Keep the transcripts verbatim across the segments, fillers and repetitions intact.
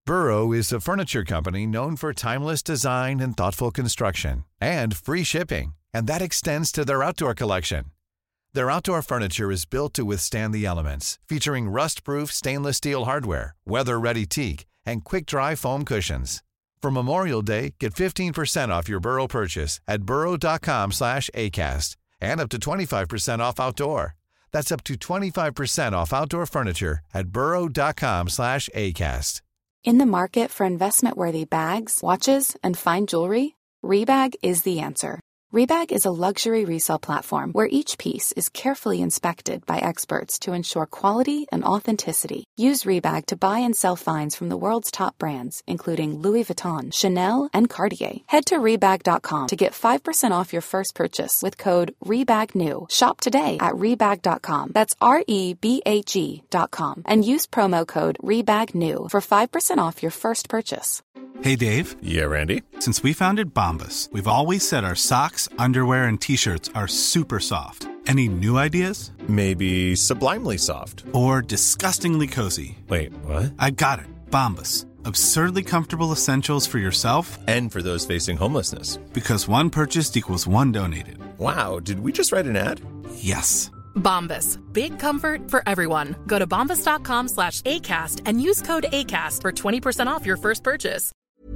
Burrow is a furniture company known for timeless design and thoughtful construction, and free shipping, and that extends to their outdoor collection. Their outdoor furniture is built to withstand the elements, featuring rust-proof stainless steel hardware, weather-ready teak, and quick-dry foam cushions. For Memorial Day, get fifteen percent off your Burrow purchase at burrow.com slash ACAST and up to twenty-five percent off outdoor. That's up to twenty-five percent off outdoor furniture at burrow.com slash ACAST. In the market for investment-worthy bags, watches, and fine jewelry, Rebag is the answer. Rebag is a luxury resale platform where each piece is carefully inspected by experts to ensure quality and authenticity. Use Rebag to buy and sell finds from the world's top brands, including Louis Vuitton, Chanel, and Cartier. Head to Rebag dot com to get five percent off your first purchase with code REBAGNEW. Shop today at Rebag dot com. That's R E B A G dot com. And use promo code REBAGNEW for five percent off your first purchase. Hey, Dave. Yeah, Randy. Since we founded Bombas, we've always said our socks, underwear, and T-shirts are super soft. Any new ideas? Maybe sublimely soft. Or disgustingly cozy. Wait, what? I got it. Bombas. Absurdly comfortable essentials for yourself and for those facing homelessness. Because one purchased equals one donated. Wow, did we just write an ad? Yes. Bombas. Big comfort for everyone. Go to bombas.com slash ACAST and use code ACAST for twenty percent off your first purchase.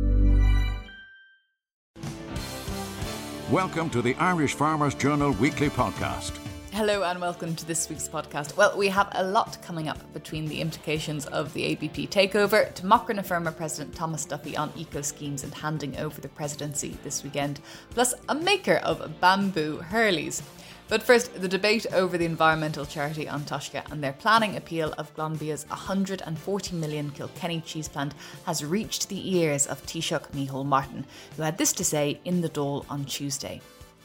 Welcome to the Irish Farmers Journal Weekly Podcast. Hello and welcome to this week's podcast. Well, we have a lot coming up between the implications of the A B P takeover, Democra na Firma President Thomas Duffy on eco schemes and handing over the presidency this weekend, plus a maker of bamboo hurleys. But first, the debate over the environmental charity An Taisce and their planning appeal of Glanbia's one hundred forty million Kilkenny cheese plant has reached the ears of Taoiseach Micheál Martin, who had this to say in the Dáil on Tuesday.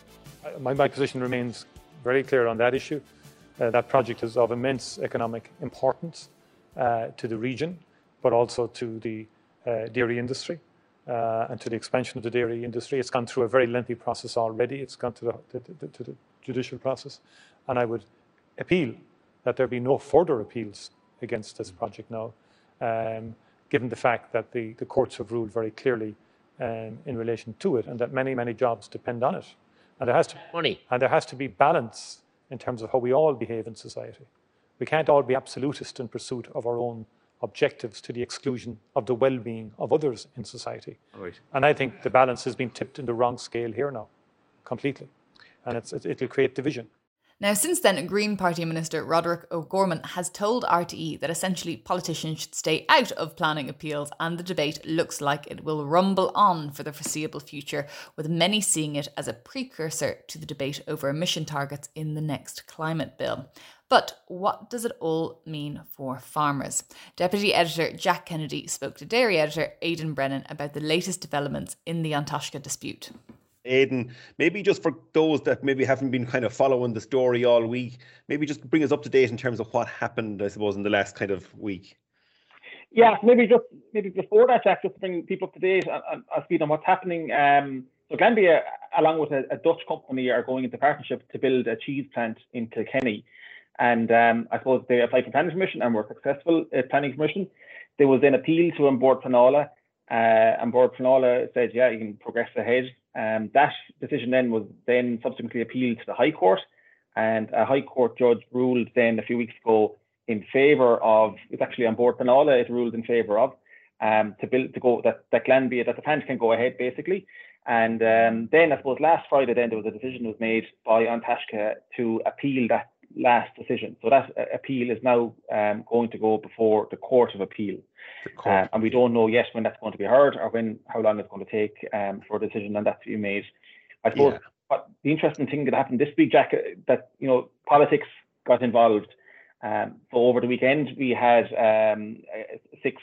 My, my position remains very clear on that issue. Uh, that project is of immense economic importance uh, to the region, but also to the uh, dairy industry uh, and to the expansion of the dairy industry. It's gone through a very lengthy process already. It's gone to the, to the, to the judicial process, and I would appeal that there be no further appeals against this project now, um, given the fact that the, the courts have ruled very clearly um, in relation to it, and that many, many jobs depend on it. And there has to money, and there has to be balance in terms of how we all behave in society. We can't all be absolutist in pursuit of our own objectives to the exclusion of the well-being of others in society. Right. And I think the balance has been tipped in the wrong scale here now, completely. And it's, it, it'll create division. Now, since then, Green Party Minister Roderick O'Gorman has told R T E that essentially politicians should stay out of planning appeals, and the debate looks like it will rumble on for the foreseeable future, with many seeing it as a precursor to the debate over emission targets in the next climate bill. But what does it all mean for farmers? Deputy Editor Jack Kennedy spoke to Dairy Editor Aidan Brennan about the latest developments in the An Taisce dispute. Aidan, maybe just for those that maybe haven't been kind of following the story all week, maybe just bring us up to date in terms of what happened, I suppose, in the last kind of week. Yeah, maybe just maybe before that, Jack, just to bring people up to date on, on speed on what's happening. Um, so Glanbia, along with a, a Dutch company, are going into partnership to build a cheese plant in Kilkenny. And um, I suppose they applied for planning permission and were successful at planning permission. There was an appeal to An Bord Pleanála, uh, and Bord Pleanála said, yeah, you can progress ahead. Um, that decision then was then subsequently appealed to the High Court, and a High Court judge ruled then a few weeks ago in favour of, it's actually An Bord Pleanála it ruled in favour of, um, to build, to go, that, that Glanbia, that the plant can go ahead basically. And um, then I suppose last Friday then there was a decision was made by An Taisce to appeal that last decision. So that uh, appeal is now um, going to go before the Court of Appeal. Um, and we don't know yet when that's going to be heard or when how long it's going to take um, for a decision on that to be made. I suppose yeah. what the interesting thing that happened this week, Jack, uh, that you know politics got involved. Um, so over the weekend we had um, six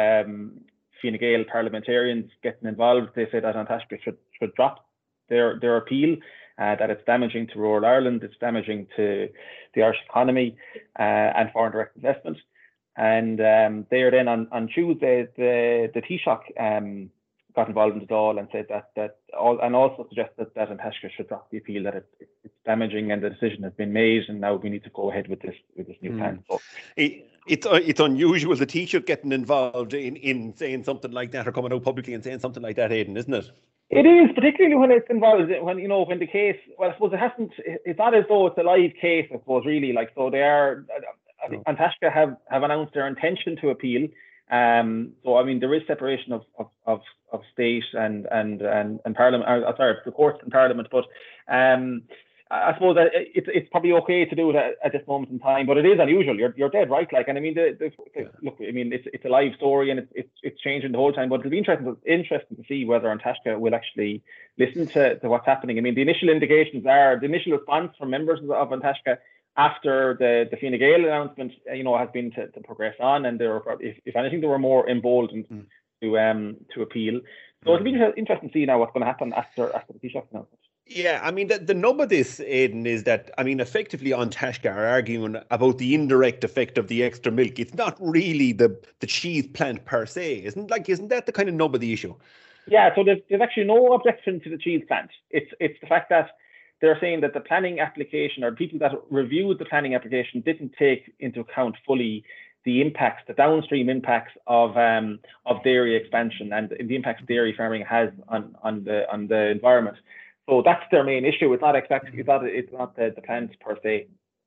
um, Fine Gael parliamentarians getting involved. They said that An Taisce should, should drop their their appeal. Uh, that it's damaging to rural Ireland, it's damaging to the Irish economy uh, and foreign direct investment. And um, there then on, on Tuesday, the, the Taoiseach um, got involved in the Dáil and said that, that all, and also suggested that An Taisce should drop the appeal, that it, it, it's damaging and the decision has been made and now we need to go ahead with this with this new mm. plan. So, It's uh, it's unusual, the Taoiseach getting involved in, in saying something like that or coming out publicly and saying something like that, Aidan, isn't it? It is, particularly when it's involved, when, you know, when the case, well, I suppose it hasn't, it's not as though it's a live case, I suppose, really. Like, so they are, I think An Taisce have, have announced their intention to appeal. Um, so, I mean, there is separation of, of, of, of state and, and, and, and parliament, or, sorry, the courts and parliament, but um, I suppose that it's it's probably okay to do it at, at this moment in time, but it is unusual. You're you're dead right. Like, and I mean, the, the, the, look, I mean, it's it's a live story and it's it's, it's changing the whole time. But it'll be interesting to, interesting to see whether An Taisce will actually listen to, to what's happening. I mean, the initial indications are the initial response from members of An Taisce after the the Fine Gael announcement, you know, has been to, to progress on, and there were, if, if anything, they were more emboldened mm. to um to appeal. So it'll be interesting to see now what's going to happen after after the Taoiseach announcement. Yeah, I mean, the, the nub of this, Aidan, is that, I mean, effectively An Taisce are arguing about the indirect effect of the extra milk. It's not really the, the cheese plant per se, isn't like isn't that the kind of nub of the issue? Yeah, so there's, there's actually no objection to the cheese plant. It's it's the fact that they're saying that the planning application, or people that reviewed the planning application, didn't take into account fully the impacts, the downstream impacts of um, of dairy expansion and the impacts dairy farming has on on the on the environment. So that's their main issue. It's not exactly, it's not, it's not the, the plants per se.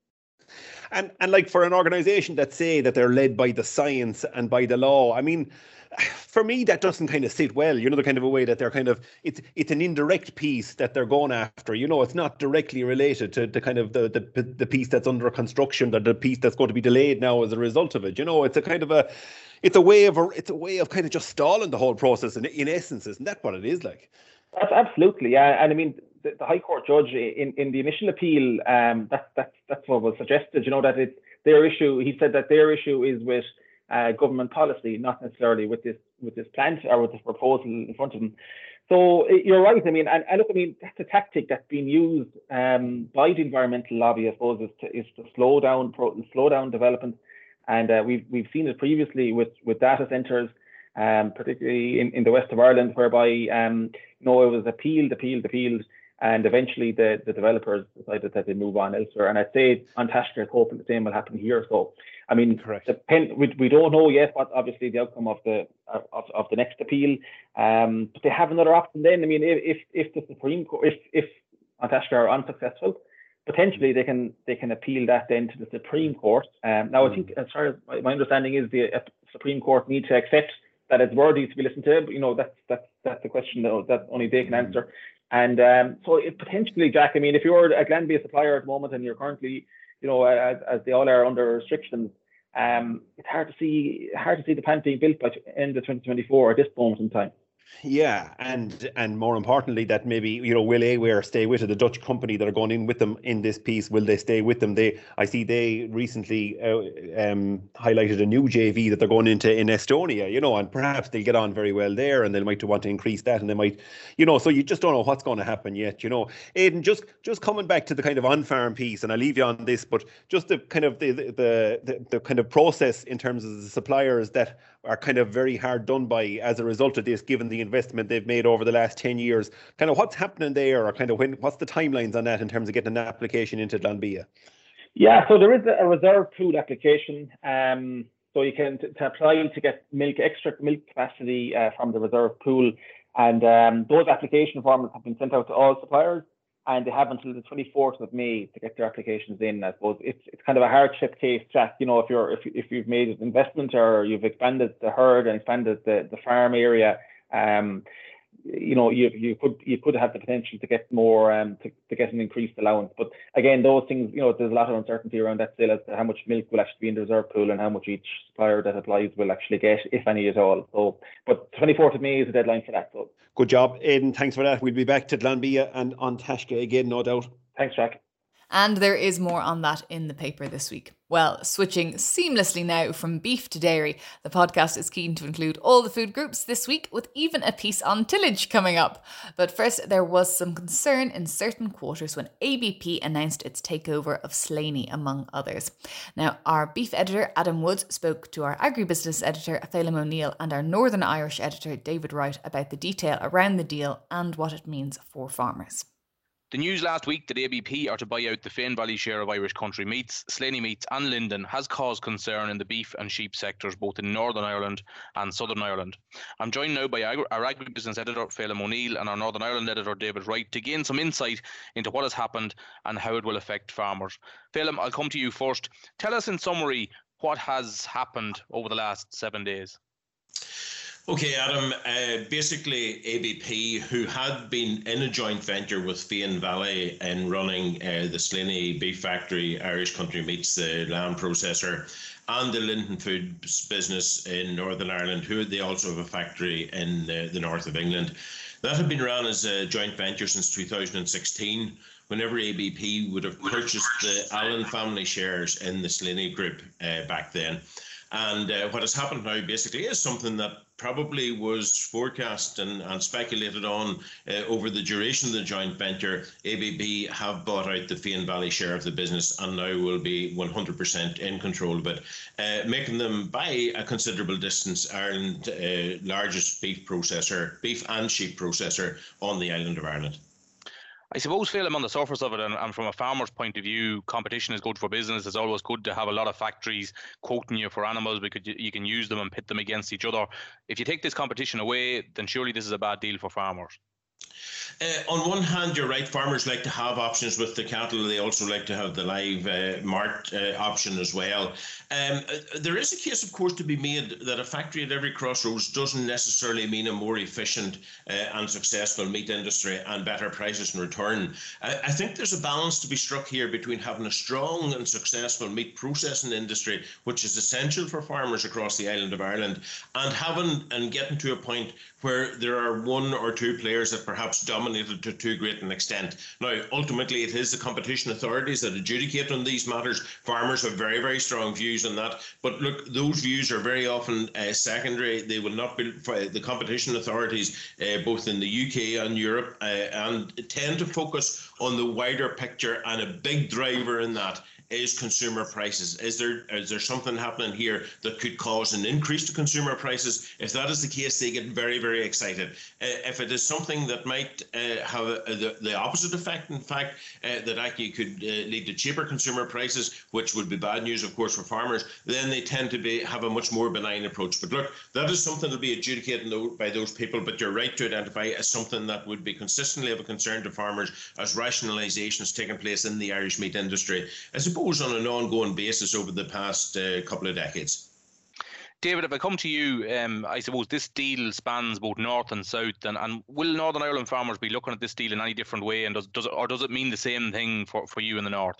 And and like for an organisation that say that they're led by the science and by the law, I mean, for me that doesn't kind of sit well. You know, the kind of a way that they're kind of it's it's an indirect piece that they're going after. You know, it's not directly related to the kind of the the the piece that's under construction, or the piece that's going to be delayed now as a result of it. You know, it's a kind of a it's a way of a, it's a way of kind of just stalling the whole process. In in essence, isn't that what it is like? That's absolutely, yeah. And I mean, the, the High Court judge in, in the initial appeal, um, that's that's that's what was suggested. You know, that it's their issue. He said that their issue is with uh, government policy, not necessarily with this with this plant or with this proposal in front of them. So you're right. I mean, and, and look, I mean, that's a tactic that's been used um, by the environmental lobby, I suppose, is to is to slow down pro, slow down development, and uh, we've we've seen it previously with with data centres. Um, particularly in, in the west of Ireland, whereby um, you know, it was appealed, appealed, appealed, and eventually the, the developers decided that they move on elsewhere. And I'd say An Taisce is hoping the same will happen here. So, I mean, correct. Depend, we, we don't know yet what obviously the outcome of the of, of the next appeal, um, but they have another option. Then, I mean, if if the Supreme Court, if if An Taisce are unsuccessful, potentially they can they can appeal that then to the Supreme Court. Um, now, I think as far as my, my understanding is, the uh, Supreme Court need to accept that it's worthy to be listened to. But, you know, that's that's that's the question that, that only they can answer. And um, so it potentially, Jack, I mean, if you're a Glanbia supplier at the moment and you're currently, you know, as, as they all are under restrictions, um, it's hard to see hard to see the plant being built by the end of twenty twenty-four at this moment in time. Yeah, and and more importantly, that maybe, you know, will Aware stay with it? The Dutch company that are going in with them in this piece, will they stay with them? They, I see they recently uh, um, highlighted a new J V that they're going into in Estonia, you know, and perhaps they'll get on very well there, and they might want to increase that, and they might, you know, so you just don't know what's going to happen yet, you know. Aidan, just just coming back to the kind of on-farm piece, and I'll leave you on this, but just the kind of the the the, the kind of process in terms of the suppliers that are kind of very hard done by as a result of this, given the investment they've made over the last ten years. Kind of what's happening there, or kind of when, what's the timelines on that in terms of getting an application into Glanbia? Yeah, so there is a reserve pool application. Um, so you can t- to apply to get milk, extra milk capacity uh, from the reserve pool. And um, those application forms have been sent out to all suppliers, and they have until the twenty-fourth of May to get their applications in. I suppose it's it's kind of a hardship case, Jack. You know, if you're if if you've made an investment or you've expanded the herd and expanded the, the farm area, um, you know, you you could you could have the potential to get more um to, to get an increased allowance. But again, those things, you know, there's a lot of uncertainty around that still as to how much milk will actually be in the reserve pool and how much each supplier that applies will actually get, if any at all. So, but twenty-fourth of May is the deadline for that. So good job, Aidan. Thanks for that. We'll be back to Glanbia and An Taisce again, no doubt. Thanks, Jack. And there is more on that in the paper this week. Well, switching seamlessly now from beef to dairy, the podcast is keen to include all the food groups this week, with even a piece on tillage coming up. But first, there was some concern in certain quarters when A B P announced its takeover of Slaney, among others. Now, our beef editor, Adam Woods, spoke to our agribusiness editor, Phelim O'Neill, and our Northern Irish editor, David Wright, about the detail around the deal and what it means for farmers. The news last week that A B P are to buy out the Fane Valley share of Irish Country Meats, Slaney Meats and Linden has caused concern in the beef and sheep sectors both in Northern Ireland and Southern Ireland. I'm joined now by our agribusiness editor Phelim O'Neill and our Northern Ireland editor David Wright to gain some insight into what has happened and how it will affect farmers. Phelim, I'll come to you first. Tell us in summary what has happened over the last seven days. Okay, Adam, uh, basically A B P, who had been in a joint venture with Fane Valley in running uh, the Slaney Beef Factory, Irish Country Meats, the lamb processor, and the Linden Foods business in Northern Ireland, who they also have a factory in uh, the north of England. That had been run as a joint venture since two thousand sixteen, whenever A B P would have purchased the Allen family shares in the Slaney Group uh, back then. And uh, what has happened now basically is something that probably was forecast and, and speculated on uh, over the duration of the joint venture. A B P have bought out the Fane Valley share of the business and now will be one hundred percent in control of it, uh, making them by a considerable distance Ireland's uh, largest beef processor, beef and sheep processor on the island of Ireland. I suppose, Phelim, on the surface of it, and, and from a farmer's point of view, competition is good for business. It's always good to have a lot of factories quoting you for animals because you, you can use them and pit them against each other. If you take this competition away, then surely this is a bad deal for farmers. Uh, on one hand, you're right, farmers like to have options with the cattle. They also like to have the live uh, mart uh, option as well. Um, uh, there is a case, of course, to be made that a factory at every crossroads doesn't necessarily mean a more efficient uh, and successful meat industry and better prices in return. I, I think there's a balance to be struck here between having a strong and successful meat processing industry, which is essential for farmers across the island of Ireland, and having and getting to a point where there are one or two players that perhaps dominated to too great an extent. Now, ultimately, it is the competition authorities that adjudicate on these matters. Farmers have very, very strong views on that. But look, those views are very often uh, secondary. They will not be, the competition authorities, uh, both in the U K and Europe, uh, and tend to focus on the wider picture, and a big driver in that is consumer prices. Is there is there something happening here that could cause an increase to consumer prices? If that is the case, they get very, very excited. Uh, if it is something that might uh, have a, a, the, the opposite effect, in fact, uh, that actually could uh, lead to cheaper consumer prices, which would be bad news, of course, for farmers, then they tend to be have a much more benign approach. But look, that is something to be adjudicated by those people, but you're right to identify as something that would be consistently of a concern to farmers as rationalisations taking place in the Irish meat industry, I suppose, on an ongoing basis over the past uh, couple of decades. David, if I come to you, um, I suppose this deal spans both north and south, and, and will Northern Ireland farmers be looking at this deal in any different way, and does, does it, or does it mean the same thing for, for you in the north?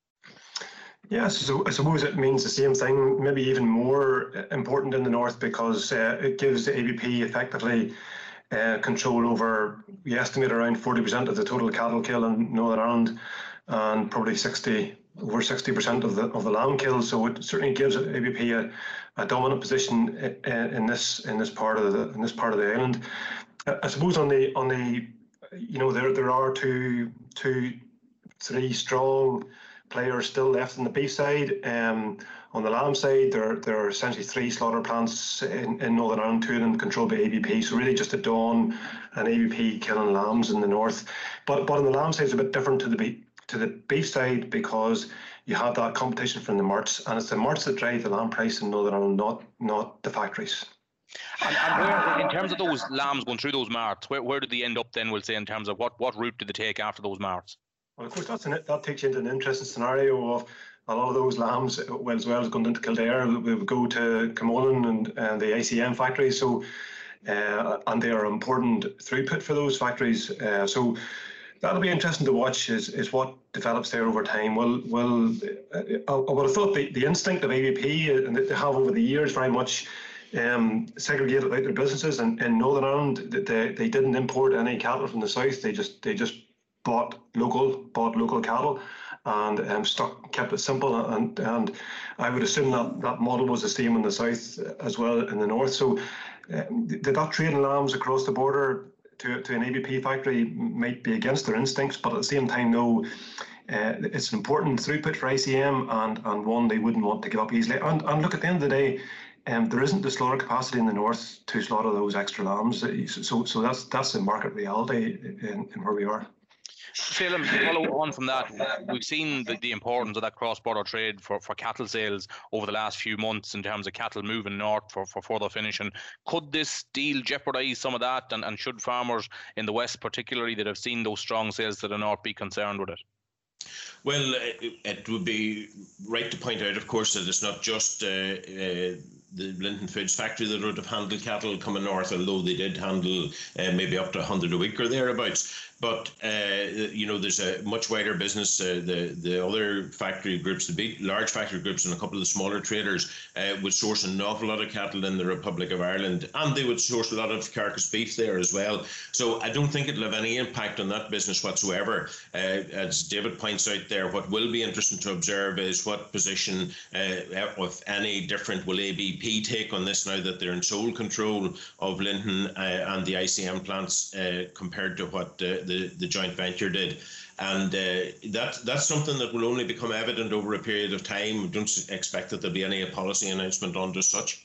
Yes, so I suppose it means the same thing, maybe even more important in the north, because uh, it gives the A B P effectively uh, control over, we estimate, around forty percent of the total cattle kill in Northern Ireland, and probably sixty over sixty percent of the of the lamb kill. So it certainly gives A B P a, a dominant position in, in this in this part of the in this part of the island. I suppose on the on the you know there there are two two three strong players still left on the beef side. Um, on the lamb side, there there are essentially three slaughter plants in, in Northern Ireland, two of them controlled by A B P. So really just a Dawn and A B P killing lambs in the north. But but on the lamb side, it's a bit different to the beef. to the beef side, because you have that competition from the marts, and it's the marts that drive the lamb price in Northern Ireland, not not the factories. And, and where, in terms of those lambs going through those marts, where, where did they end up then, we'll say, in terms of what, what route did they take after those marts? Well, of course, that's an, that takes you into an interesting scenario of a lot of those lambs, well, as well as going into Kildare, we would go to Camolan and, and the I C M factories, so, uh, and they are important throughput for those factories. Uh, so that'll be interesting to watch, is, is what develops there over time. Well, well, uh, I would have thought the, the instinct of A B P, and they have over the years very much um, segregated out their businesses. And in Northern Ireland, they, they didn't import any cattle from the south. They just they just bought local bought local cattle and um, stuck kept it simple. And and I would assume that that model was the same in the south as well in the north. So um, that trading lambs across the border To, to an A B P factory might be against their instincts, but at the same time, no, uh, it's an important throughput for I C M, and, and one they wouldn't want to give up easily. And, and look, at the end of the day, um, there isn't the slaughter capacity in the north to slaughter those extra lambs. So, so that's that's the market reality in, in where we are. Phelim, to follow on from that, we've seen the, the importance of that cross-border trade for, for cattle sales over the last few months in terms of cattle moving north for, for further finishing. Could this deal jeopardise some of that, and, and should farmers in the west particularly that have seen those strong sales to the north be concerned with it? Well, it, it would be right to point out, of course, that it's not just uh, uh, the Linton Foods factory that would have handled cattle coming north, although they did handle uh, maybe up to one hundred a week or thereabouts. But, uh, you know, there's a much wider business. Uh, the, the other factory groups, the big, large factory groups and a couple of the smaller traders uh, would source an awful lot of cattle in the Republic of Ireland, and they would source a lot of carcass beef there as well. So I don't think it'll have any impact on that business whatsoever. Uh, as David points out there, what will be interesting to observe is what position, uh, if any, different will A B P take on this now that they're in sole control of Linton uh, and the I C M plants uh, compared to what uh, the, the joint venture did. And uh, that that's something that will only become evident over a period of time. We don't expect that there'll be any policy announcement on as such.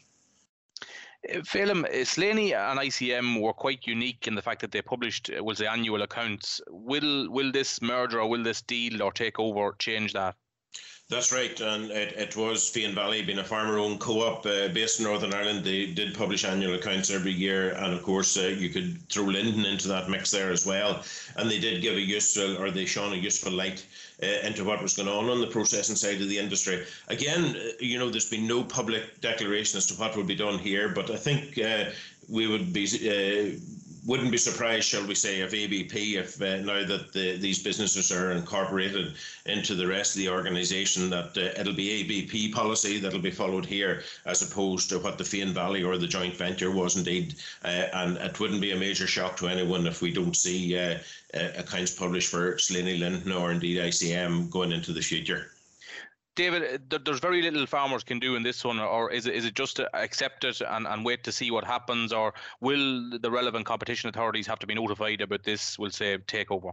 Phelim, Slaney and I C M were quite unique in the fact that they published was the annual accounts. Will will this merger or will this deal or takeover change that? That's right, and it, it was Fian Valley, being a farmer-owned co-op uh, based in Northern Ireland. They did publish annual accounts every year, and of course uh, you could throw Linton into that mix there as well. And they did give a useful, or they shone a useful light uh, into what was going on on the processing side of the industry. Again, uh, you know, there's been no public declaration as to what will be done here, but I think uh, we would be... Uh, wouldn't be surprised, shall we say, if A B P, if uh, now that the, these businesses are incorporated into the rest of the organisation, that uh, it'll be A B P policy that'll be followed here, as opposed to what the Fian Valley or the joint venture was indeed. Uh, and it wouldn't be a major shock to anyone if we don't see uh, uh, accounts published for Slaney Linton or indeed I C M going into the future. David, there's very little farmers can do in this one, or is it is it just to accept it and, and wait to see what happens, or will the relevant competition authorities have to be notified about this, we'll say, takeover?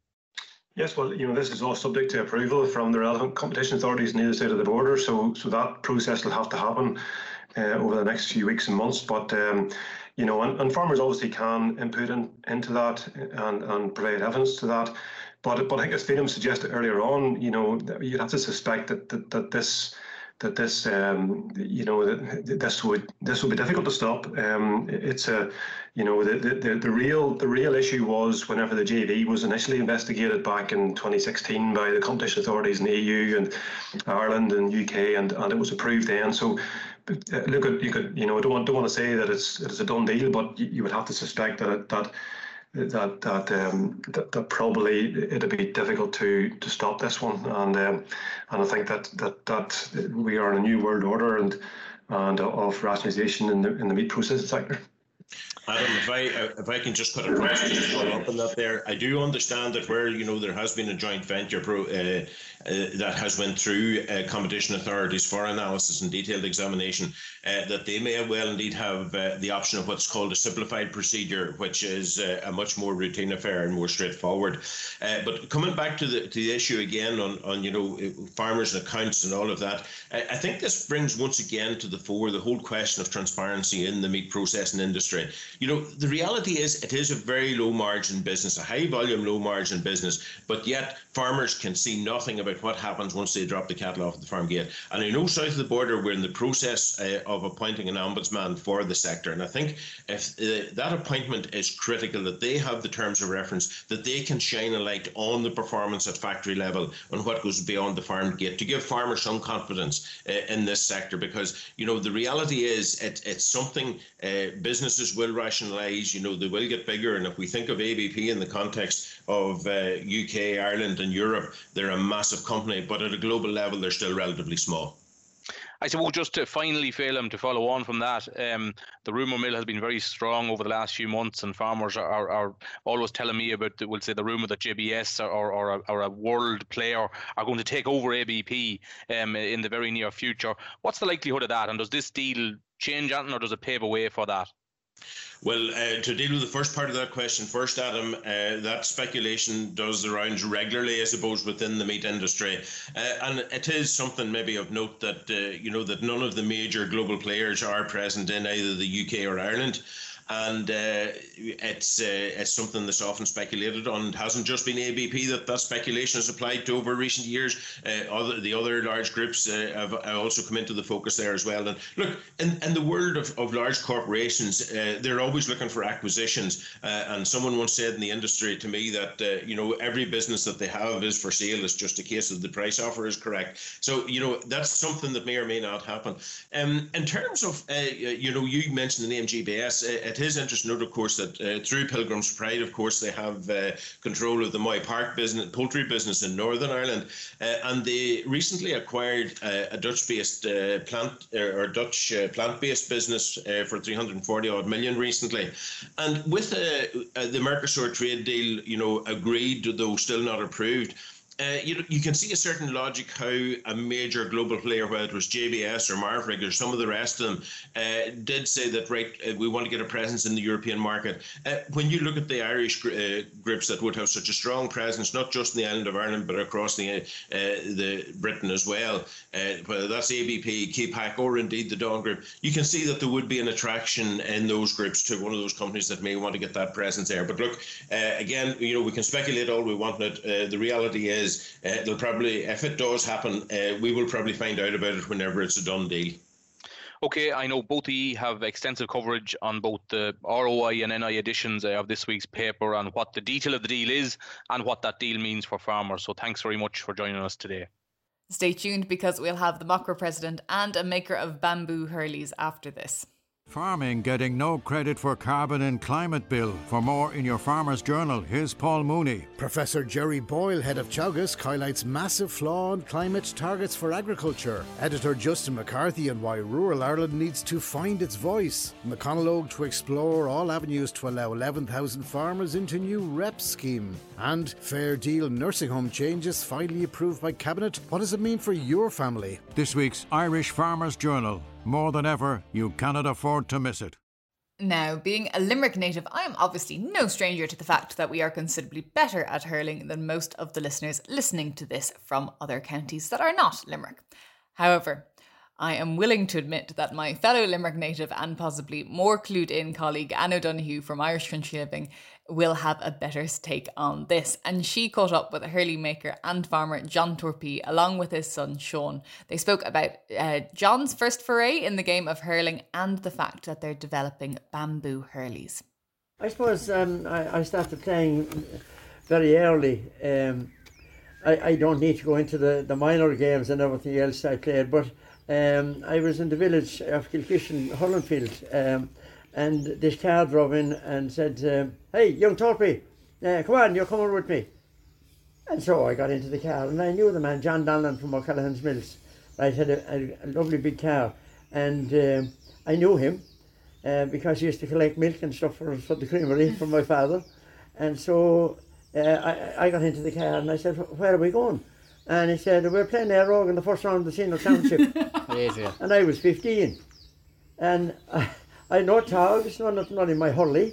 Yes, well, you know, this is all subject to approval from the relevant competition authorities on either side of the border, so so that process will have to happen uh, over the next few weeks and months. But um, you know, and, and farmers obviously can input in, into that and, and provide evidence to that. But, but I think, as Phelim suggested earlier on, you know, you'd have to suspect that that, that this that this um, you know that this would this would be difficult to stop. Um, it's a you know the, the the real the real issue was whenever the J V was initially investigated back in twenty sixteen by the competition authorities in the E U and Ireland and U K, and and it was approved then. So. Uh, look, at you could you know don't want don't want to say that it's it's a done deal, but you, you would have to suspect that it, that. that that, um, that that probably it'd be difficult to to stop this one, and um, and I think that that that we are in a new world order and and of rationalisation in the in the meat processing sector. Adam, if I if I can just put a question to follow up on that there, I do understand that where you know there has been a joint venture pro, uh, uh, that has went through uh, competition authorities for analysis and detailed examination, uh, that they may well indeed have uh, the option of what's called a simplified procedure, which is uh, a much more routine affair and more straightforward. Uh, but coming back to the to the issue again on on you know farmers and accounts and all of that, I, I think this brings once again to the fore the whole question of transparency in the meat processing industry. You know, the reality is it is a very low margin business, a high volume, low margin business, but yet farmers can see nothing about what happens once they drop the cattle off at the farm gate. And I know south of the border, we're in the process uh, of appointing an ombudsman for the sector. And I think if uh, that appointment is critical, that they have the terms of reference, that they can shine a light on the performance at factory level and what goes beyond the farm gate to give farmers some confidence uh, in this sector. Because, you know, the reality is it, it's something uh, businesses will rationalise, you know, they will get bigger. And if we think of A B P in the context of uh, U K, Ireland and Europe, they're a massive company, but at a global level, they're still relatively small. I suppose just to finally, Phelim, to follow on from that, um, the rumour mill has been very strong over the last few months, and farmers are, are, are always telling me about, the, we'll say, the rumour that J B S or, or, or, a, or a world player are going to take over A B P um, in the very near future. What's the likelihood of that, and does this deal change anything, or does it pave a way for that? Well, uh, to deal with the first part of that question first, Adam, uh, that speculation does the rounds regularly, I suppose, within the meat industry. Uh, and it is something maybe of note that, uh, you know, that none of the major global players are present in either the U K or Ireland. and uh, it's uh, it's something that's often speculated on. It hasn't just been A B P that that speculation has applied to over recent years. Uh, other the other large groups uh, have also come into the focus there as well. And look, in, in the world of, of large corporations, uh, they're always looking for acquisitions. Uh, and someone once said in the industry to me that uh, you know every business that they have is for sale. It's just a case of the price offer is correct. So you know that's something that may or may not happen. Um, in terms of uh, you know you mentioned the name G B S. Uh, it is interesting to note, of course, that uh, through Pilgrim's Pride, of course, they have uh, control of the Moy Park business, poultry business in Northern Ireland, uh, and they recently acquired uh, a Dutch-based uh, plant uh, or Dutch uh, plant-based business uh, for three hundred forty odd million recently, and with uh, uh, the Mercosur trade deal, you know, agreed though still not approved. Uh, you you can see a certain logic how a major global player, whether it was J B S or Marfrig or some of the rest of them, uh, did say that, right, uh, we want to get a presence in the European market. Uh, when you look at the Irish uh, groups that would have such a strong presence, not just in the island of Ireland, but across the uh, the Britain as well, uh, whether that's A B P, Kepac, or indeed the Dawn Group, you can see that there would be an attraction in those groups to one of those companies that may want to get that presence there. But look, uh, again, you know, we can speculate all we want on it. Uh, the reality is, Uh, they'll probably, if it does happen, uh, we will probably find out about it whenever it's a done deal. Okay, I know both of you have extensive coverage on both the R O I and N I editions uh, of this week's paper and what the detail of the deal is and what that deal means for farmers. So thanks very much for joining us today. Stay tuned because we'll have the Macro president and a maker of bamboo hurleys after this. Farming getting no credit for carbon and climate bill. For more in your Farmer's Journal, here's Paul Mooney. Professor Jerry Boyle, head of Teagasc, highlights massive flaw in climate targets for agriculture. Editor Justin McCarthy on why rural Ireland needs to find its voice. McConnellogue to explore all avenues to allow eleven thousand farmers into new R E P scheme. And Fair Deal nursing home changes finally approved by Cabinet. What does it mean for your family? This week's Irish Farmer's Journal. More than ever, you cannot afford to miss it. Now, being a Limerick native, I am obviously no stranger to the fact that we are considerably better at hurling than most of the listeners listening to this from other counties that are not Limerick. However, I am willing to admit that my fellow Limerick native and possibly more clued in colleague Anne O'Donoghue from Irish Country Living will have a better take on this. And she caught up with a hurley maker and farmer John Torpey along with his son Sean. They spoke about uh, John's first foray in the game of hurling and the fact that they're developing bamboo hurleys. I suppose um, I, I started playing very early. Um, I, I don't need to go into the, the minor games and everything else I played, but Um, I was in the village of Kilkishen, Hollandfield, um, and this car drove in and said, um, hey, young Torpey, uh, come on, you're coming with me. And so I got into the car, and I knew the man, John Donlan from O'Callaghan's Mills. I had a, a, a lovely big car, and um, I knew him uh, because he used to collect milk and stuff for, for the creamery from my father. And so uh, I, I got into the car, and I said, where are we going? And he said, we're playing Éire Óg in the first round of the senior township. And I was fifteen. And I, I had no togs, no nothing on in my hurley.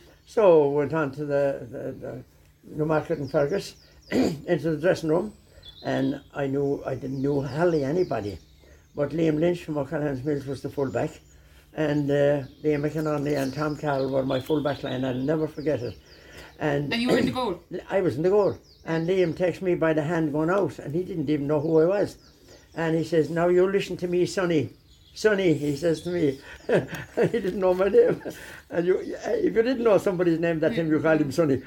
So went on to the, the, the Newmarket and Fergus, into the dressing room. And I knew, I didn't know hardly anybody. But Liam Lynch from O'Callaghan's Mills was the fullback. And uh, Liam McInerney and Tom Carroll were my fullback line. I'll never forget it. And, and you were in the goal? I was in the goal. And Liam takes me by the hand going out, and he didn't even know who I was. And he says, now you listen to me, Sonny. Sonny, he says to me. He didn't know my name. And you, if you didn't know somebody's name that time, you called him Sonny.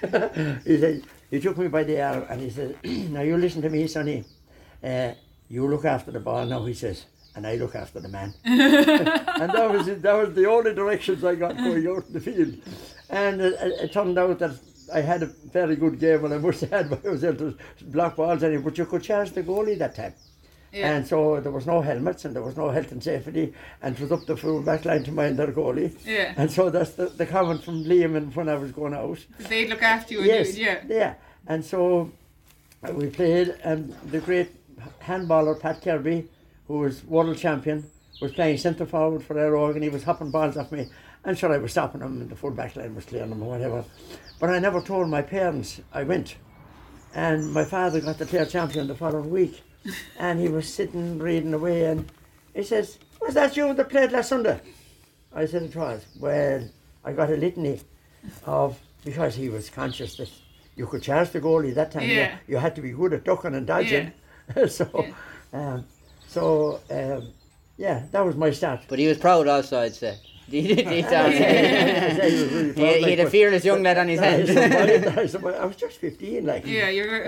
He said, he took me by the arm, and he said, now you listen to me, Sonny. Uh, you look after the ball now, he says, and I look after the man. And that was it, that was the only directions I got going out in the field. And it, it turned out that I had a very good game, and I must have had I was able to block balls anyway, but you could charge the goalie that time. Yeah. And so there was no helmets and there was no health and safety, and it was up the full back line to mind their goalie. Yeah. And so that's the, the comment from Liam and when I was going out. They'd look after you and yes, you, yeah. Yeah. And so we played, and the great handballer Pat Kirby, who was world champion, was playing centre forward for Éire Óg, and he was hopping balls off me. And sure, I was stopping him, and the full back line was clearing him or whatever. But I never told my parents I went. And my father got the Clare champion the following week. And he was sitting reading away, and he says, was that you that played last Sunday? I said it was. Well, I got a litany of, because he was conscious that you could charge the goalie that time. Yeah. You, you had to be good at ducking and dodging. Yeah. so, yeah. Um, so um, yeah, that was my start. But he was proud also, I'd say. He, he, he, yeah, he, was really proud, he, like, he had a fearless young lad on his hand. I, I was just fifteen, like. Yeah, you're.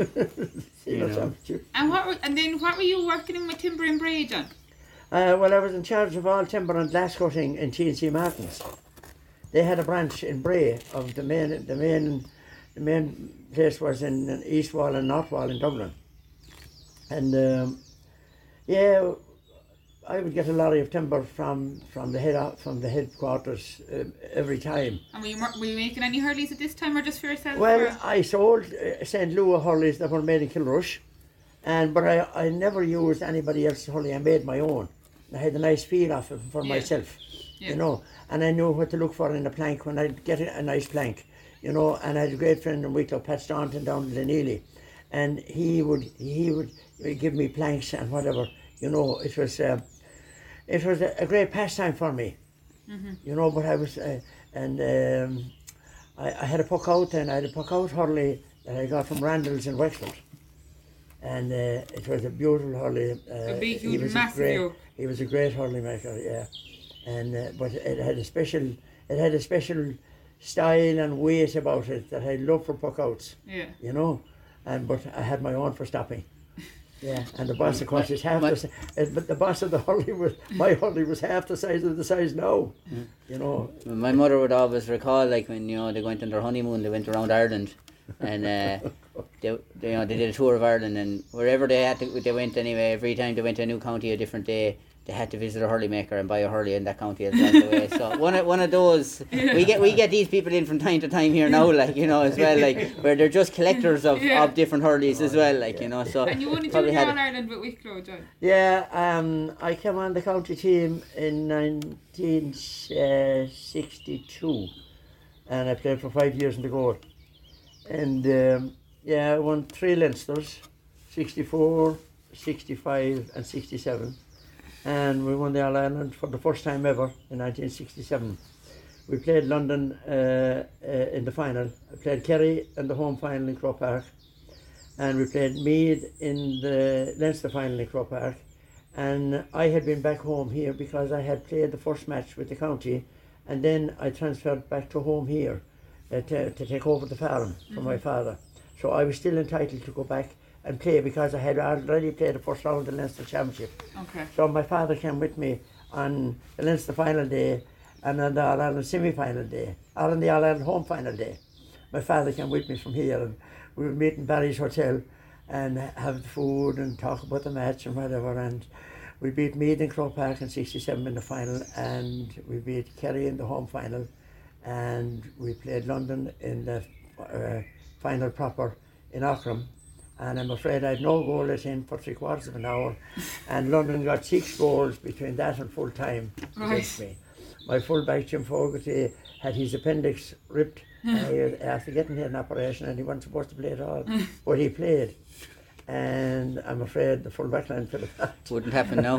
you know. And what? Were, and then what were you working in with Timber and Bray, John? Uh, well, I was in charge of all timber and glass cutting in T N C Martins. They had a branch in Bray of the main, the main, the main place was in East Wall and North Wall in Dublin. And um, yeah, I would get a lorry of timber from from the head from the headquarters uh, every time. And were you were you making any hurleys at this time, or just for yourself? Well, or? I sold uh, Saint Louis hurleys that were made in Kilrush, and but I, I never used anybody else's hurley. I made my own. I had a nice feel of it for yeah. myself, yeah. you know, and I knew what to look for in a plank when I'd get a, a nice plank, you know. And I had a great friend in Wicklow, Pat Staunton, down in Glenealy, and he would he would give me planks and whatever, you know. It was uh, it was a, a great pastime for me, mm-hmm. you know. But I was uh, and um, I, I had a puck out, and I had a puck out hurley that I got from Randall's in Wexford. And uh, it was a beautiful hurley. Uh, a big, he was massive a great, view. He was a great hurley maker, yeah. And uh, but it had a special, it had a special style and weight about it that I love for puck outs. Yeah. You know, and but I had my own for stopping. Yeah, and the boss, of course, is half my, the. Uh, but the boss of the hurley was my hurley was half the size of the size now. Yeah. You know. My mother would always recall, like when you know they went on their honeymoon, they went around Ireland, and. Uh, They, they, you know, they did a tour of Ireland, and wherever they had to, they went anyway. Every time they went to a new county, a different day, they had to visit a hurley maker and buy a hurley in that county along the way. So one of one of those, we get we get these people in from time to time here now, like you know, as well, like where they're just collectors of, yeah. of different hurleys as well, like you know. So and you won a junior All Ireland with Wicklow, John. Yeah, um, I came on the county team in nineteen sixty-two, and I played for five years in the goal, and. Um, Yeah, I won three Leinsters, sixty-four, sixty-five and sixty-seven. And we won the All-Ireland for the first time ever in nineteen sixty-seven. We played London uh, uh, in the final. I played Kerry in the home final in Croke Park. And we played Meath in the Leinster final in Croke Park. And I had been back home here because I had played the first match with the county. And then I transferred back to home here uh, to, to take over the farm from mm-hmm. my father. So I was still entitled to go back and play because I had already played the first round of the Leinster Championship. Okay. So my father came with me on the Leinster final day and on the All-Ireland semi-final day, or on the All-Ireland home final day. My father came with me from here, and we would meet in Barry's Hotel and have food and talk about the match and whatever. And we beat Meath in Croke Park in sixty-seven in the final, and we beat Kerry in the home final, and we played London in the uh, final proper in Auckland, and I'm afraid I had no goal let in for three quarters of an hour, and London got six goals between that and full time right. against me. My fullback Jim Fogarty had his appendix ripped uh, after getting an operation, and he wasn't supposed to play at all, but he played. And I'm afraid the full back line fell apart. Wouldn't happen now.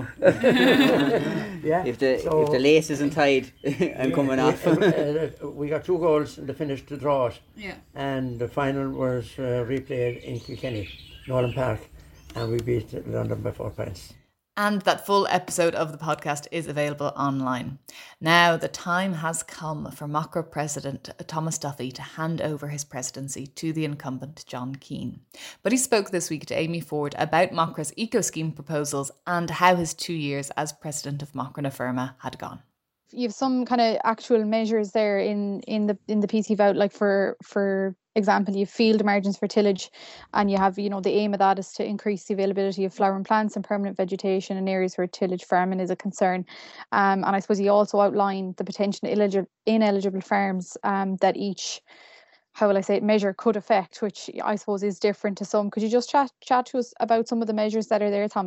yeah. If the so, if the lace isn't tied and yeah, coming yeah, off. uh, uh, we got two goals in the finish to draw it. Yeah. And the final was uh, replayed in Kilkenny, Nolan Park, and we beat London by four points. And that full episode of the podcast is available online. Now, the time has come for Macra President Thomas Duffy to hand over his presidency to the incumbent John Keane. But he spoke this week to Amy Ford about Macra's eco-scheme proposals and how his two years as president of Macra na Firma had gone. You have some kind of actual measures there in, in the in the piece you've out, like for for example, you have field margins for tillage, and you have, you know, the aim of that is to increase the availability of flowering plants and permanent vegetation in areas where tillage farming is a concern. Um, and I suppose you also outlined the potential ineligible, ineligible farms um, that each, how will I say it, measure could affect, which I suppose is different to some. Could you just chat chat to us about some of the measures that are there, Thomas?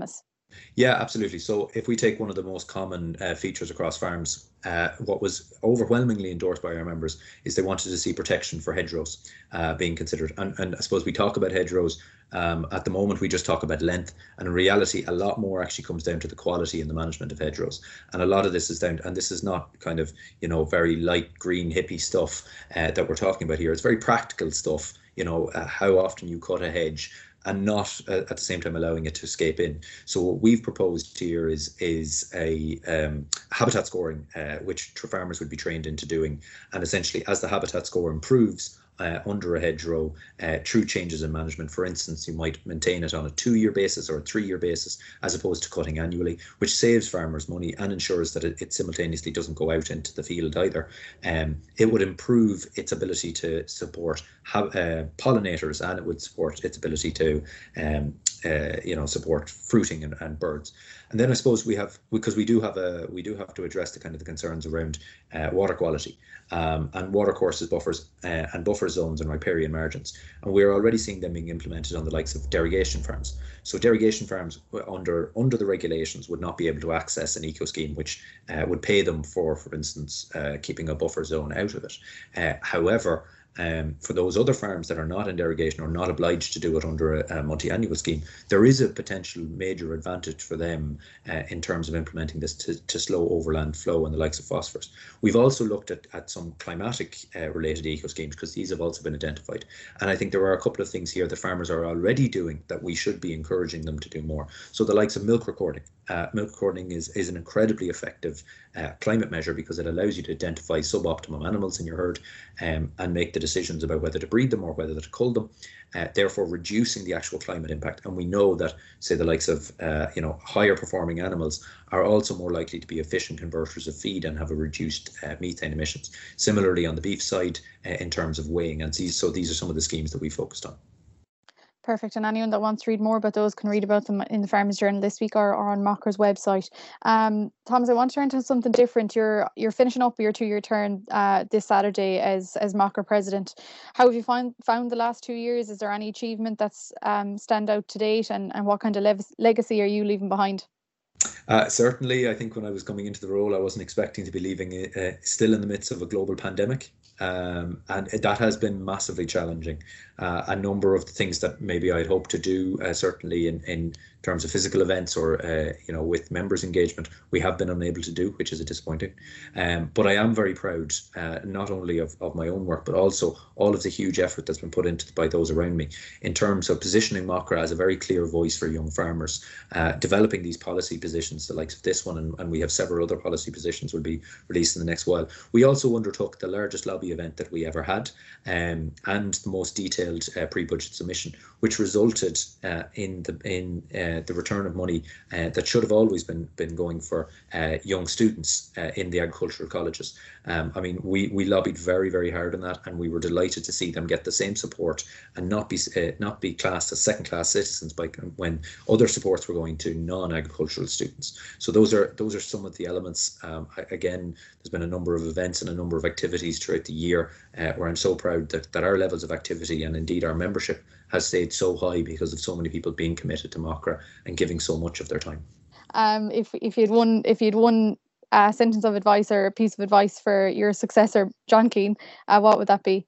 Yeah, absolutely. So if we take one of the most common uh, features across farms, uh, what was overwhelmingly endorsed by our members is they wanted to see protection for hedgerows uh, being considered. And, and I suppose we talk about hedgerows, um, at the moment we just talk about length, and in reality a lot more actually comes down to the quality and the management of hedgerows. And a lot of this is down, and this is not kind of, you know, very light green hippie stuff uh, that we're talking about here. It's very practical stuff, you know, uh, how often you cut a hedge, and not uh, at the same time allowing it to escape in. So what we've proposed here is is a um, habitat scoring, uh, which farmers would be trained into doing. And essentially, as the habitat score improves uh, under a hedgerow, uh, through changes in management, for instance, you might maintain it on a two-year basis or a three-year basis, as opposed to cutting annually, which saves farmers money and ensures that it, it simultaneously doesn't go out into the field either. Um, it would improve its ability to support have, uh, pollinators, and it would support its ability to um, uh, you know, support fruiting and, and birds. And then I suppose we have, because we do have a, we do have to address the kind of the concerns around uh, water quality um, and water courses, buffers uh, and buffer zones and riparian margins. And we're already seeing them being implemented on the likes of derogation farms. So derogation farms under under the regulations would not be able to access an eco scheme, which uh, would pay them for, for instance, uh, keeping a buffer zone out of it. Uh, however, Um, for those other farms that are not in derogation or not obliged to do it under a, a multi-annual scheme, there is a potential major advantage for them uh, in terms of implementing this to, to slow overland flow and the likes of phosphorus. We've also looked at, at some climatic uh, related eco schemes, because these have also been identified. And I think there are a couple of things here that farmers are already doing that we should be encouraging them to do more. So the likes of milk recording. Uh, milk recording is, is an incredibly effective uh, climate measure, because it allows you to identify suboptimum animals in your herd um, and make the decisions about whether to breed them or whether to cull them, uh, therefore reducing the actual climate impact. And we know that, say, the likes of uh, you know, higher performing animals are also more likely to be efficient converters of feed and have a reduced uh, methane emissions. Similarly, on the beef side, uh, in terms of weighing, and these, so these are some of the schemes that we focused on. Perfect. And anyone that wants to read more about those can read about them in the Farmers Journal this week or, or on Macra's website. Um, Thomas, I want to turn to something different. You're you're finishing up your two-year term uh, this Saturday as as Macra president. How have you find, found the last two years? Is there any achievement that's um, stand out to date, and, and what kind of le- legacy are you leaving behind? Uh, certainly, I think when I was coming into the role, I wasn't expecting to be leaving uh, still in the midst of a global pandemic. Um, and that has been massively challenging. Uh, a number of the things that maybe I'd hoped to do, uh, certainly in, in terms of physical events or, uh, you know, with members engagement, we have been unable to do, which is a disappointing. Um, but I am very proud, uh, not only of, of my own work, but also all of the huge effort that's been put into by those around me in terms of positioning Macra as a very clear voice for young farmers, uh, developing these policy positions, the likes of this one, and, and we have several other policy positions will be released in the next while. We also undertook the largest lobby event that we ever had, um, and the most detailed uh, pre-budget submission, which resulted uh, in the in uh, the return of money uh, that should have always been been going for uh, young students uh, in the agricultural colleges. Um, I mean, we we lobbied very very hard on that, and we were delighted to see them get the same support and not be uh, not be classed as second-class citizens by when other supports were going to non-agricultural students. So those are those are some of the elements. Um, again, there's been a number of events and a number of activities throughout the year uh, where I'm so proud that, that our levels of activity and indeed our membership has stayed so high because of so many people being committed to Macra and giving so much of their time. Um, if if you'd one if you'd one uh, sentence of advice or a piece of advice for your successor, John Keane, uh, what would that be?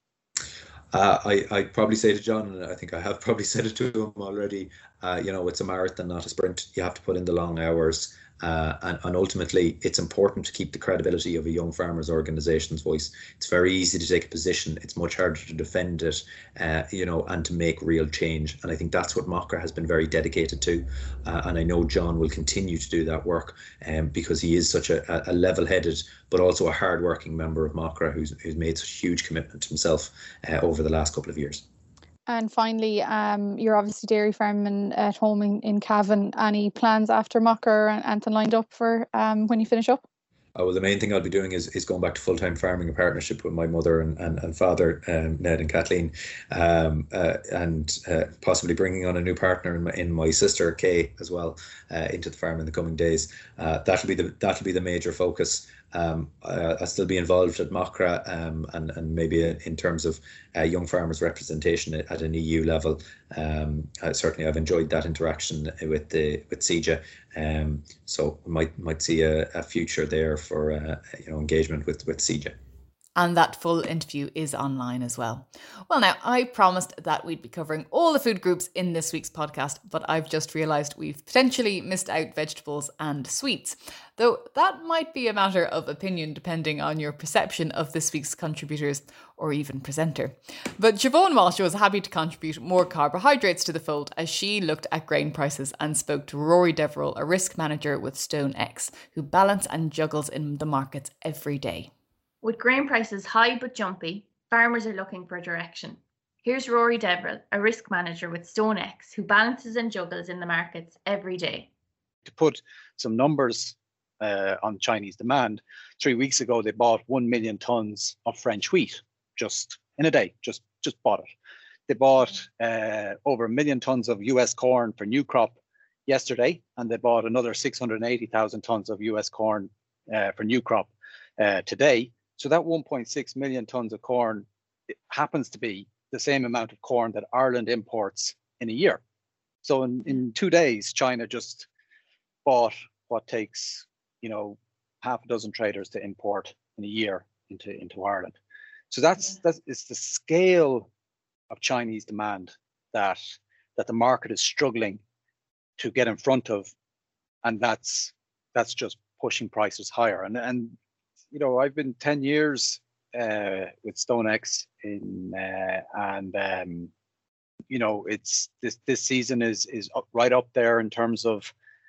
Uh, I, I'd probably say to John, and I think I have probably said it to him already, uh, you know, it's a marathon, not a sprint. You have to put in the long hours. Uh, and, and ultimately, it's important to keep the credibility of a young farmers' organisation's voice. It's very easy to take a position. It's much harder to defend it, uh, you know, and to make real change. And I think that's what Macra has been very dedicated to. Uh, and I know John will continue to do that work um, because he is such a, a level-headed, but also a hard-working member of Macra who's, who's made such a huge commitment to himself uh, over the last couple of years. And finally, um, you're obviously dairy farming at home in, in Cavan. Any plans after Macra or anything lined up for um, when you finish up? Oh, well, the main thing I'll be doing is, is going back to full-time farming in partnership with my mother and, and, and father, um, Ned and Kathleen, um, uh, and uh, possibly bringing on a new partner in my, in my sister, Kay, as well, uh, into the farm in the coming days. Uh, that'll be the that'll be the major focus. um, uh, I'll still be involved at MACRA um, and, and maybe in terms of uh, young farmers representation at, at an E U level. Um, uh, certainly I've enjoyed that interaction with the with C J A, um, so we might might see a, a future there for uh, you know engagement with, with C J A. And that full interview is online as well. Well, now, I promised that we'd be covering all the food groups in this week's podcast, but I've just realised we've potentially missed out vegetables and sweets, though that might be a matter of opinion depending on your perception of this week's contributors or even presenter. But Siobhan Walsh was happy to contribute more carbohydrates to the fold as she looked at grain prices and spoke to Rory Deverell, a risk manager with StoneX, who balance and juggles in the markets every day. With grain prices high but jumpy, farmers are looking for direction. Here's Rory Deverell, a risk manager with StoneX, who balances and juggles in the markets every day. To put some numbers uh, on Chinese demand, three weeks ago they bought one million tonnes of French wheat, just in a day, just, just bought it. They bought uh, over a million tonnes of U S corn for new crop yesterday, and they bought another six hundred eighty thousand tonnes of U S corn uh, for new crop uh, today. So that one point six million tonnes of corn, it happens to be the same amount of corn that Ireland imports in a year. So in, in two days, China just bought what takes, you know, half a dozen traders to import in a year into, into Ireland. So that's, that's it's the scale of Chinese demand that, that the market is struggling to get in front of. And that's, that's just pushing prices higher. And, and you know, I've been ten years uh, with StoneX in, uh, and um, you know, it's this this season is is up, right up there in terms of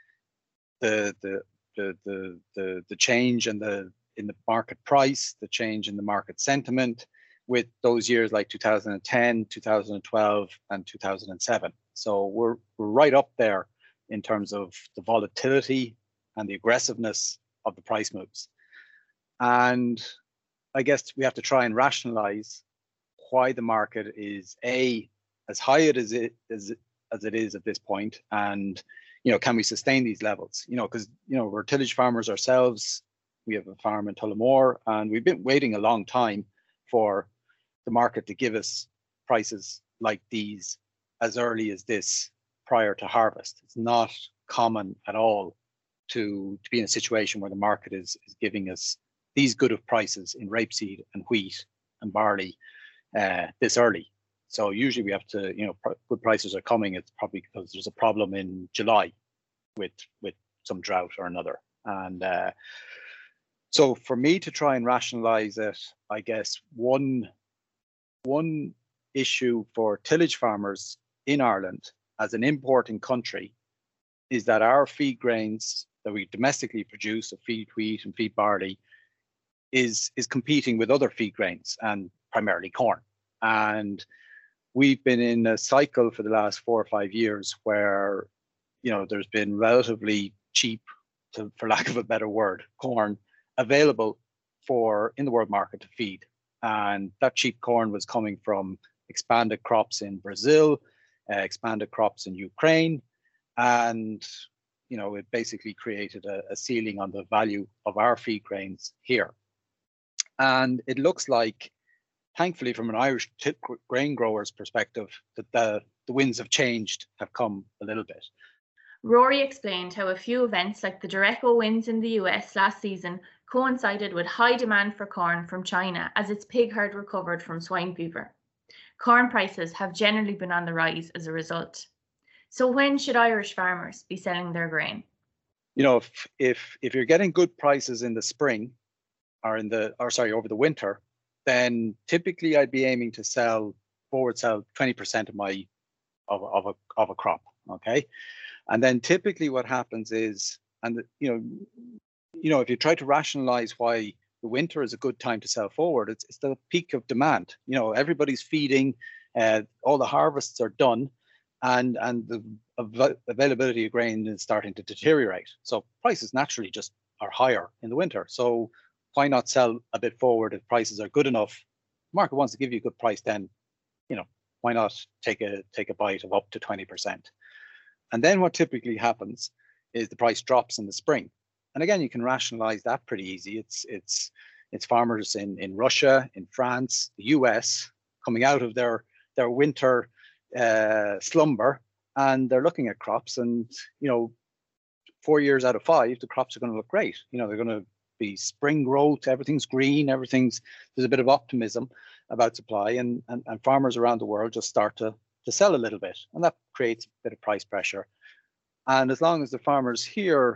the the the the the, the change in the in the market price, the change in the market sentiment, with those years like two thousand ten, two thousand twelve, and two thousand seven. So we're we're right up there in terms of the volatility and the aggressiveness of the price moves. And I guess we have to try and rationalize why the market is a as high it is it as as it is at this point, and you know, can we sustain these levels? You know, because you know we're tillage farmers ourselves. We have a farm in Tullamore, and we've been waiting a long time for the market to give us prices like these as early as this prior to harvest. It's not common at all to to be in a situation where the market is is giving us these good of prices in rapeseed and wheat and barley uh, this early. So usually we have to, you know, pr- good prices are coming. It's probably because there's a problem in July with with some drought or another. And uh, so for me to try and rationalize it, I guess one one issue for tillage farmers in Ireland as an importing country is that our feed grains that we domestically produce, of feed wheat and feed barley, is is competing with other feed grains and primarily corn. And we've been in a cycle for the last four or five years where, you know, there's been relatively cheap, to, for lack of a better word, corn available for in the world market to feed. And that cheap corn was coming from expanded crops in Brazil, uh, expanded crops in Ukraine, and you know, it basically created a, a ceiling on the value of our feed grains here. And it looks like, thankfully, from an Irish t- grain grower's perspective, that the, the winds of change have come a little bit. Rory explained how a few events like the Derecho winds in the U S last season coincided with high demand for corn from China as its pig herd recovered from swine fever. Corn prices have generally been on the rise as a result. So when should Irish farmers be selling their grain? You know, if if, if you're getting good prices in the spring, or in the, or sorry, over the winter, then typically I'd be aiming to sell, forward sell twenty percent of my, of, of a of a crop, okay? And then typically what happens is, and you know, you know, if you try to rationalize why the winter is a good time to sell forward, it's it's the peak of demand. You know, everybody's feeding, uh, all the harvests are done, and and the av- availability of grain is starting to deteriorate. So prices naturally just are higher in the winter. So why not sell a bit forward if prices are good enough? The market wants to give you a good price, then, you know, why not take a take a bite of up to twenty percent? And then what typically happens is the price drops in the spring. and again, you can rationalize that pretty easy. It's it's it's farmers in, in Russia, in France, the U S coming out of their their winter uh, slumber, and they're looking at crops, and you know, four years out of five, the crops are going to look great. You know, they're going to be spring growth, everything's green, everything's, there's a bit of optimism about supply, and, and, and farmers around the world just start to, to sell a little bit, and that creates a bit of price pressure. And as long as the farmers here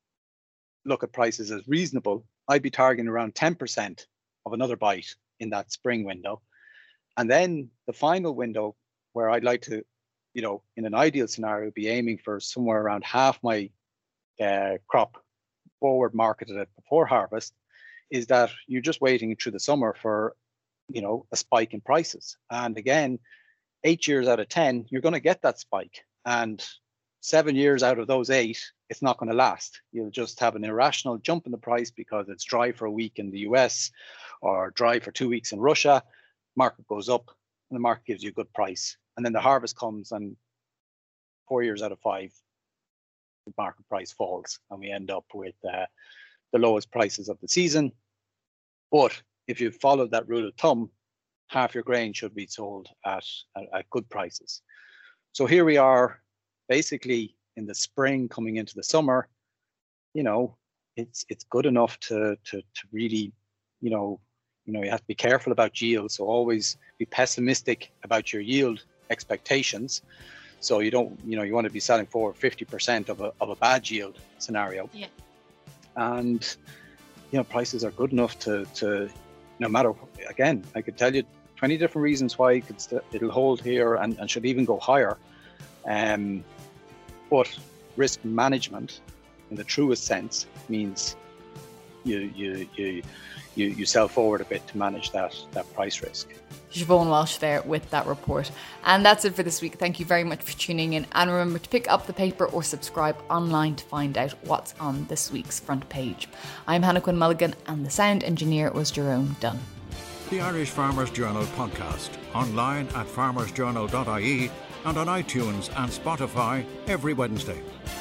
look at prices as reasonable, I'd be targeting around ten percent of another bite in that spring window. And then the final window where I'd like to, you know, in an ideal scenario, be aiming for somewhere around half my uh, crop forward marketed at before harvest, is that you're just waiting through the summer for, you know, a spike in prices. And again, eight years out of ten, you're going to get that spike. And seven years out of those eight, it's not going to last. You'll just have an irrational jump in the price because it's dry for a week in the U S or dry for two weeks in Russia. Market goes up and the market gives you a good price. And then the harvest comes and four years out of five, the market price falls and we end up with uh, the lowest prices of the season. But if you follow that rule of thumb, half your grain should be sold at, at, at good prices. So here we are, basically in the spring coming into the summer. You know, it's it's good enough to to to really, you know, you know, you have to be careful about yield. So always be pessimistic about your yield expectations. So you don't, you know, you want to be selling for fifty percent of a of a bad yield scenario. Yeah. And you know, prices are good enough to to no matter, again, I could tell you twenty different reasons why it could st- it'll hold here and, and should even go higher. Um, but risk management, in the truest sense, means you you you you, you sell forward a bit to manage that that price risk. Siobhan Walsh there with that report. And that's it for this week. Thank you very much for tuning in. And remember to pick up the paper or subscribe online to find out what's on this week's front page. I'm Hannah Quinn Mulligan and the sound engineer was Jerome Dunn. The Irish Farmers Journal podcast, online at farmers journal dot I E and on iTunes and Spotify every Wednesday.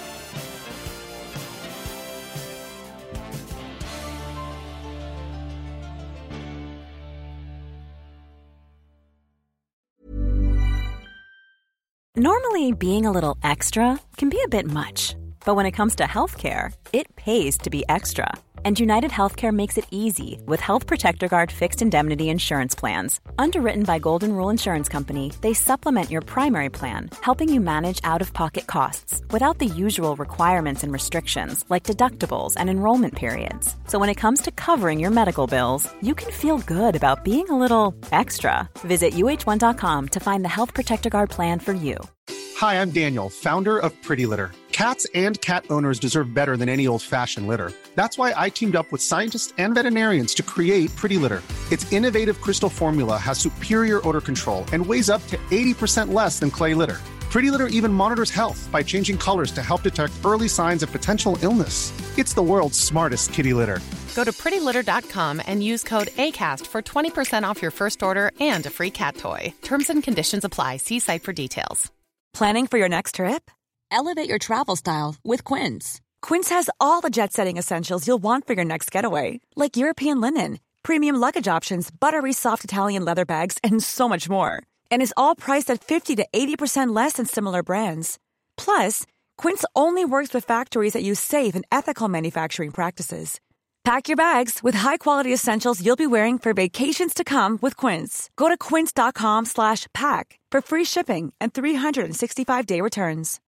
Normally, being a little extra can be a bit much, but when it comes to healthcare, it pays to be extra. And United Healthcare makes it easy with Health Protector Guard fixed indemnity insurance plans. Underwritten by Golden Rule Insurance Company, they supplement your primary plan, helping you manage out-of-pocket costs without the usual requirements and restrictions like deductibles and enrollment periods. So when it comes to covering your medical bills, you can feel good about being a little extra. Visit U H one dot com to find the Health Protector Guard plan for you. Hi, I'm Daniel, founder of Pretty Litter. Cats and cat owners deserve better than any old-fashioned litter. That's why I teamed up with scientists and veterinarians to create Pretty Litter. Its innovative crystal formula has superior odor control and weighs up to eighty percent less than clay litter. Pretty Litter even monitors health by changing colors to help detect early signs of potential illness. It's the world's smartest kitty litter. Go to pretty litter dot com and use code ACAST for twenty percent off your first order and a free cat toy. Terms and conditions apply. See site for details. Planning for your next trip? Elevate your travel style with Quince. Quince has all the jet-setting essentials you'll want for your next getaway, like European linen, premium luggage options, buttery soft Italian leather bags, and so much more. And is all priced at fifty to eighty percent less than similar brands. Plus, Quince only works with factories that use safe and ethical manufacturing practices. Pack your bags with high-quality essentials you'll be wearing for vacations to come with Quince. Go to quince dot com slash pack for free shipping and three hundred sixty-five day returns.